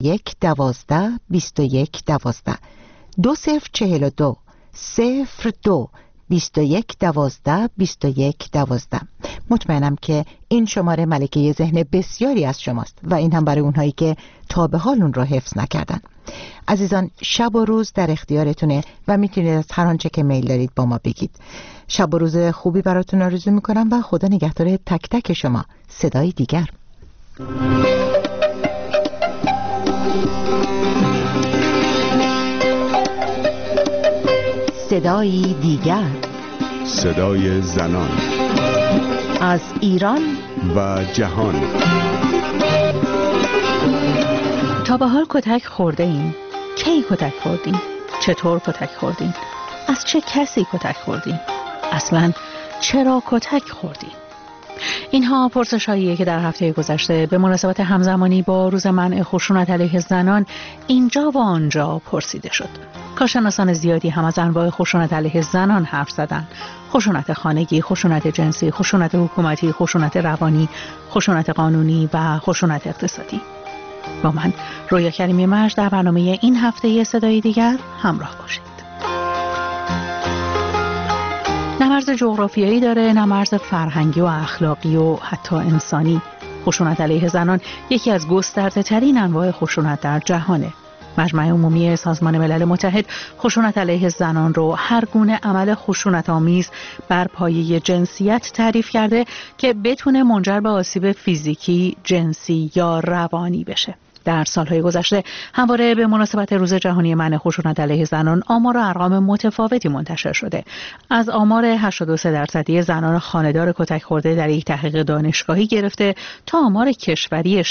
2112 2042 02 2112 مطمئنم که این شماره ملکه ذهن بسیاری از شماست و این هم برای اونهایی که تا به حال اون رو حفظ نکردن. عزیزان، شب و روز در اختیارتونه و میتونید از هر آنچه که میل دارید با ما بگید. شب و روز خوبی براتون آرزو میکنم و خدا نگهدار تک تک شما. صدای دیگر. صدای دیگر، صدای زنان از ایران و جهان. تا به حال کتک خورده این؟ کی کتک خوردین؟ چطور کتک خوردین؟ از چه کسی کتک خوردین؟ اصلاً چرا کتک خوردین؟ اینها پرسش‌هاییه که در هفته گذشته به مناسبت همزمانی با روز منع خشونت علیه زنان اینجا و آنجا پرسیده شد. کارشناسان زیادی هم از انواع خشونت علیه زنان حرف زدند. خشونت خانگی، خشونت جنسی، خشونت حکومتی، خشونت روانی، خشونت قانونی و خشونت اقتصادی. با من رویا کریمی مجد در برنامه این هفته صدای دیگر همراه باشید. نه مرز جغرافیایی داره، نه مرز فرهنگی و اخلاقی و حتی انسانی. خشونت علیه زنان یکی از گسترده‌ترین انواع خشونت در جهانه. مجمع عمومی سازمان ملل متحد خشونت علیه زنان رو هر گونه عمل خشونت آمیز بر پایه جنسیت تعریف کرده که بتونه منجر به آسیب فیزیکی، جنسی یا روانی بشه. در سالهای گذشته همواره به مناسبت روز جهانی منع خشونت علیه زنان آمار و ارقام متفاوتی منتشر شده. از آمار 83% زنان خانه‌دار کتک خورده در یک تحقیق دانشگاهی گرفته تا آمار کشوری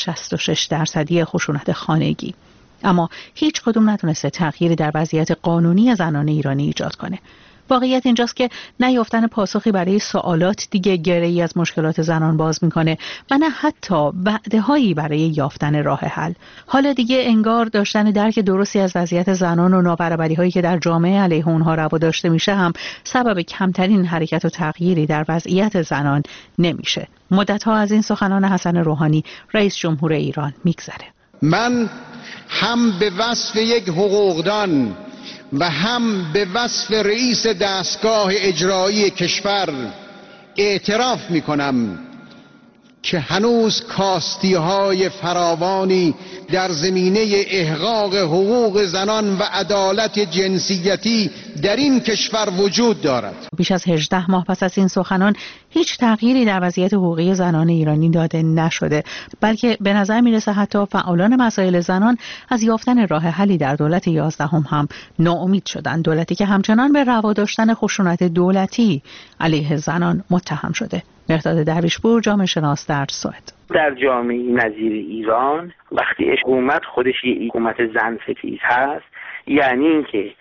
66% خشونت خانگی. اما هیچ کدوم نتونسته تغییری در وضعیت قانونی زنان ایرانی ایجاد کنه. واقعیت اینجاست که نیافتن پاسخی برای سوالات دیگه گره‌ای از مشکلات زنان باز میکنه و نه حتی وعده‌هایی برای یافتن راه حل. حالا دیگه انگار داشتن درک درستی از وضعیت زنان و نابرابری‌هایی که در جامعه علیه اونها روا داشته میشه هم سبب کمترین حرکت و تغییری در وضعیت زنان نمیشه. مدت‌ها از این سخنان حسن روحانی رئیس جمهور ایران میگذره. من هم به وصف یک حقوقدان و هم به وصف رئیس دستگاه اجرایی کشور اعتراف می کنم که هنوز کاستی‌های فراوانی در زمینه احقاق حقوق زنان و عدالت جنسیتی در این کشور وجود دارد. بیش از 18 ماه پس از این سخنان هیچ تغییری در وضعیت حقوقی زنان ایرانی داده نشده، بلکه به نظر میرسه حتی فعالان مسائل زنان از یافتن راه حلی در دولت 11 هم ناامید شدن. دولتی که همچنان به روا داشتن خشونت دولتی علیه زنان متهم شده. مهرداد درویشپور، جامعه شناس در سوئد. در جامعه نظیر ایران وقتی حکومت خودش یه حکومت زن ستیز هست، یعنی اینکه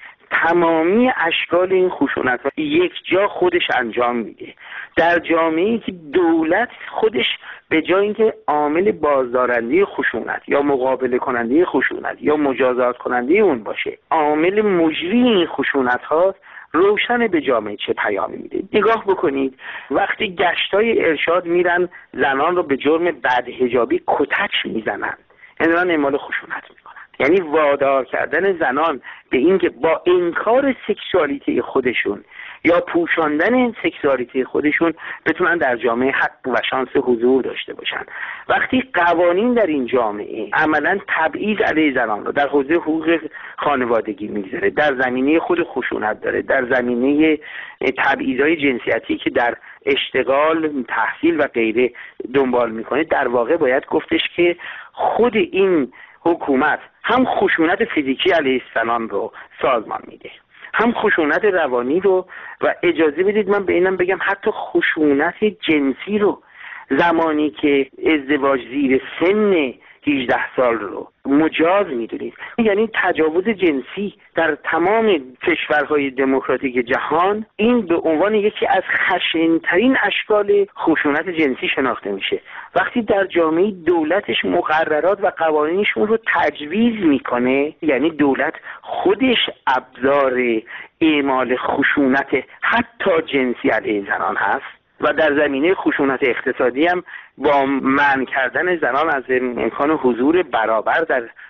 تمامی اشکال این خشونت را یک جا خودش انجام میده. در جامعه‌ای که دولت خودش به جای اینکه عامل بازدارنده خشونت یا مقابله کننده خشونت یا مجازات کننده اون باشه، عامل مجری این خشونت ها روشن به جامعه چه پیامی میده. نگاه بکنید وقتی گشتای ارشاد میرن زنان رو به جرم بدحجابی کتک میزنن، یعنی اعمال خشونت میکنن. یعنی وادار کردن زنان به اینکه با انکار سکشوالیته خودشون یا پوشاندن سکشوالیته خودشون بتونن در جامعه حق و شانس حضور داشته باشن. وقتی قوانین در این جامعه عملا تبعیض علیه زنان رو در حوزه حقوق خانوادگی میگذاره، در زمینه خود خشونت داره، در زمینه تبعیض‌های جنسیتی که در اشتغال، تحصیل و غیره دنبال میکنه، در واقع باید گفتش که خود این حکومت هم خشونت فیزیکی علیه زنان رو سازمان میده، هم خشونت روانی رو، و اجازه بدید من به اینم بگم حتی خشونت جنسی رو، زمانی که ازدواج زیر سن 18 سال رو مجاز میدونید. یعنی تجاوز جنسی در تمام کشورهای دموکراتیک جهان این به عنوان یکی از خشن‌ترین اشکال خشونت جنسی شناخته میشه. وقتی در جامعه دولتش مقررات و قوانینشون رو تجویز میکنه، یعنی دولت خودش ابزار اعمال خشونت حتی جنسی علیه زنان هست. و در زمینه خشونت اقتصادی هم با منع کردن زنان از امکان حضور برابر در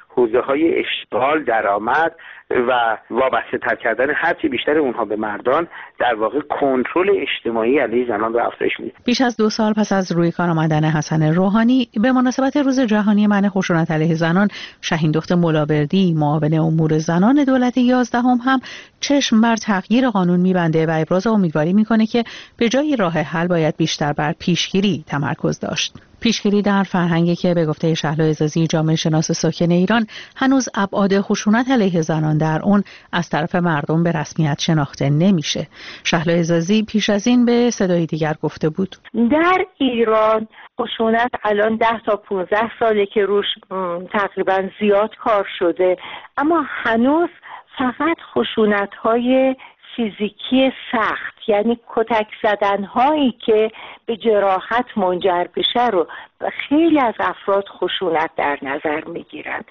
حوزه‌های اشتغال، درآمد و وابسته تر کردن هرچی بیشتر اونها به مردان در واقع کنترل اجتماعی علیه زنان رو افزایش میده. بیش از 2 سال پس از روی کار آمدن حسن روحانی به مناسبت روز جهانی منع خشونت علیه زنان، شهین دخت ملاوردی معاون امور زنان دولت 11 هم چشم بر تغییر قانون میبنده و ابراز امیدواری میکنه که به جای راه حل باید بیشتر بر پیشگیری تمرکز داشت. پیشگیری در فرهنگی که به گفته شهلا عزازی جامعه شناس ساکن ایران هنوز ابعاد خشونت علیه زنان در اون از طرف مردم به رسمیت شناخته نمیشه. شهلا عزازی پیش از این به صدای دیگر گفته بود در ایران خشونت الان 10 تا 15 ساله که روش تقریبا زیاد کار شده، اما هنوز فقط خشونت‌های فیزیکی سخت، یعنی کتک زدن‌هایی که به جراحت منجر بشه رو خیلی از افراد خشونت در نظر میگیرن.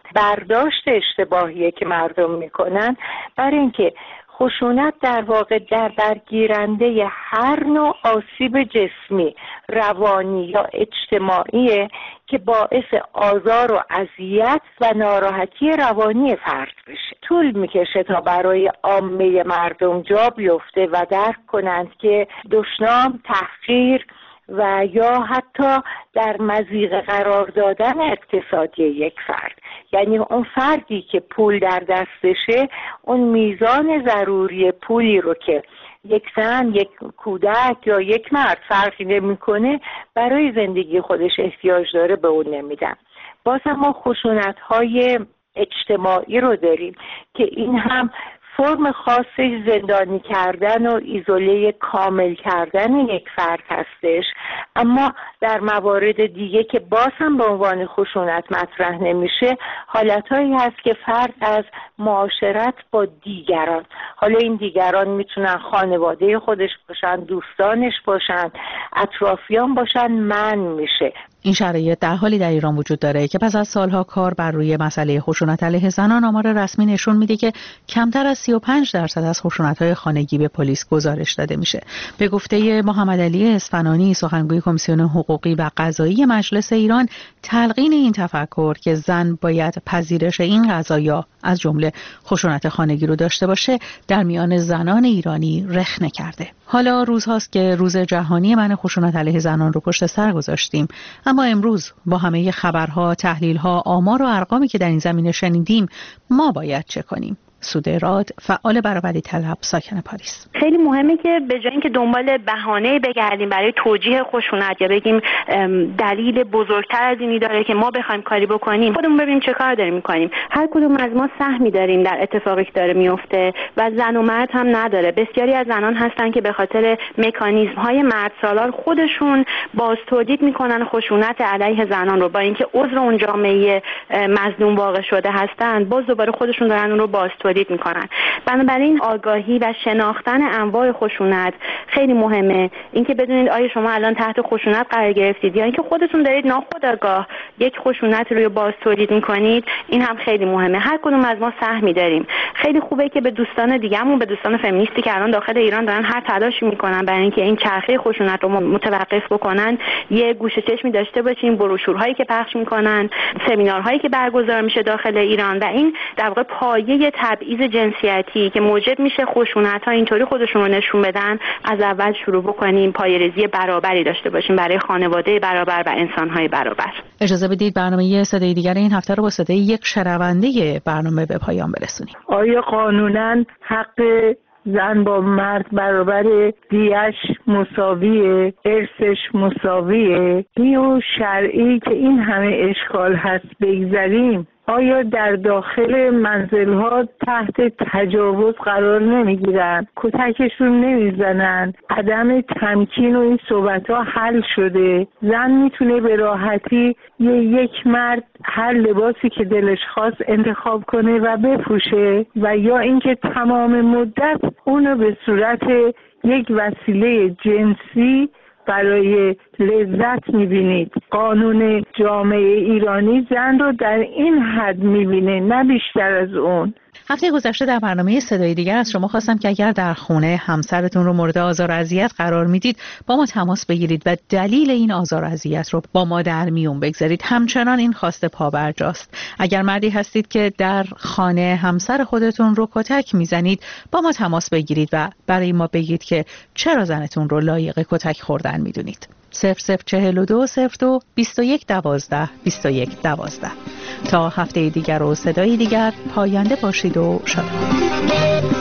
برداشت اشتباهیه که مردم میکنن برای اینکه خشونت در واقع در برگیرنده هر نوع آسیب جسمی، روانی یا اجتماعی که باعث آزار و اذیت و ناراحتی روانی فرد بشه. طول میکشه تا برای عامه مردم جا بیفته و درک کنند که دشنام، تحقیر و یا حتی در مضیقه قرار دادن اقتصادی یک فرد، یعنی اون فردی که پول در دستشه اون میزان ضروری پولی رو که یک زن، یک کودک یا یک مرد فرقی نمی‌کنه برای زندگی خودش احتیاج داره به اون نمیدن. باز هم ما خشونت‌های اجتماعی رو داریم که این هم فرم خاصش زندانی کردن و ایزوله کامل کردن یک فرد هستش، اما در موارد دیگه که باز هم به عنوان خشونت مطرح نمیشه، حالتهایی هست که فرد از معاشرت با دیگران، حالا این دیگران میتونن خانواده خودش باشن، دوستانش باشن، اطرافیان باشن، من میشه. این شرایط در حالی در ایران وجود داره که پس از سالها کار بر روی مسئله خشونت علیه زنان، آمار رسمی نشون میده که کمتر از 35% از خشونت‌های خانگی به پلیس گزارش داده میشه. به گفته محمد علی اصفهانی، سخنگوی کمیسیون حقوقی و قضایی مجلس ایران، تلقین این تفکر که زن باید پذیرش این قضایا از جمله خشونت خانگی رو داشته باشه در میان زنان ایرانی رخنه کرده. حالا روزهاست که روز جهانی منع خشونت علیه زنان رو پشت سر گذاشتیم، اما امروز با همه خبرها، تحلیل‌ها، آمار و ارقامی که در این زمینه شنیدیم، ما باید چه کنیم؟ سوده راد، فعال برابری طلب، ساکن پاریس. خیلی مهمه که به جای اینکه دنبال بهانه بگردیم برای توجیه خشونت یا بگیم دلیل بزرگتر از اینی داره که ما بخوایم کاری بکنیم، خودمون ببینیم چه کار داریم میکنیم. هر کدوم از ما سهمی داریم در اتفاقی که داره میفته و زن و مرد هم نداره. بسیاری از زنان هستن که به خاطر مکانیزم‌های مردسالار خودشون باز تولید میکنن خشونت علیه زنان رو، با اینکه عضو اون جامعه مظلوم واقع شده هستن، باز دوباره خودشون دارن اون رو باز تولید میکنن. بنابراین آگاهی و شناختن انواع خشونت خیلی مهمه. اینکه بدونید آیا شما الان تحت خشونت قرار گرفتید یا اینکه خودتون دارید ناخودآگاه یک خشونت رو باز تولید میکنید، این هم خیلی مهمه. هر کدوم از ما سهمی داریم. خیلی خوبه که به دوستان دیگه‌مون، به دوستان فمینیستی که الان داخل ایران دارن هر تلاشی میکنن برای اینکه این چرخه خشونت رو متوقف بکنن، یه گوشه چشمی داشته باشیم. بروشورهایی که پخش میکنن، سمینارهایی که برگزار میشه داخل ایران و این در واقع پایه تبعیض جنسیتی که موجب میشه خشونت‌ها اینطوری خودشون رو نشون بدن، از اول شروع بکنیم، پایه‌ریزی برابری داشته باشیم برای خانواده برابر و انسان‌های برابر. اجازه بدید برنامه صدای دیگر این هفته رو با صدای یک شنونده برنامه به پایان برسونیم. آیا قانوناً حق زن با مرد برابر، دیش مساویه، ارثش مساویه؟ و شرعی که این همه اشکال هست بگذاریم، آیا در داخل منزل‌ها تحت تجاوز قرار نمیگیرن؟ کتکشون نمیزنن؟ عدم تمکین و این صحبت‌ها حل شده؟ زن میتونه به راحتی یک مرد هر لباسی که دلش خواست انتخاب کنه و بپوشه و یا اینکه تمام مدت اونو به صورت یک وسیله جنسی برای لذت میبینید؟ قانون جامعه ایرانی زن رو در این حد میبینه، نه بیشتر از اون. هفته گذشته در برنامه صدای دیگر از شما خواستم که اگر در خونه همسرتون رو مورد آزار و اذیت قرار میدید با ما تماس بگیرید و دلیل این آزار و اذیت رو با ما در میون بگذارید. همچنان این خواسته پابرجاست. اگر مردی هستید که در خانه همسر خودتون رو کتک میزنید با ما تماس بگیرید و برای ما بگید که چرا زنتون رو لایق کتک خوردن میدونید. 0042 02 21 12 21 12. تا هفته دیگر و صدای دیگر، پاینده باشید و شاد باشید.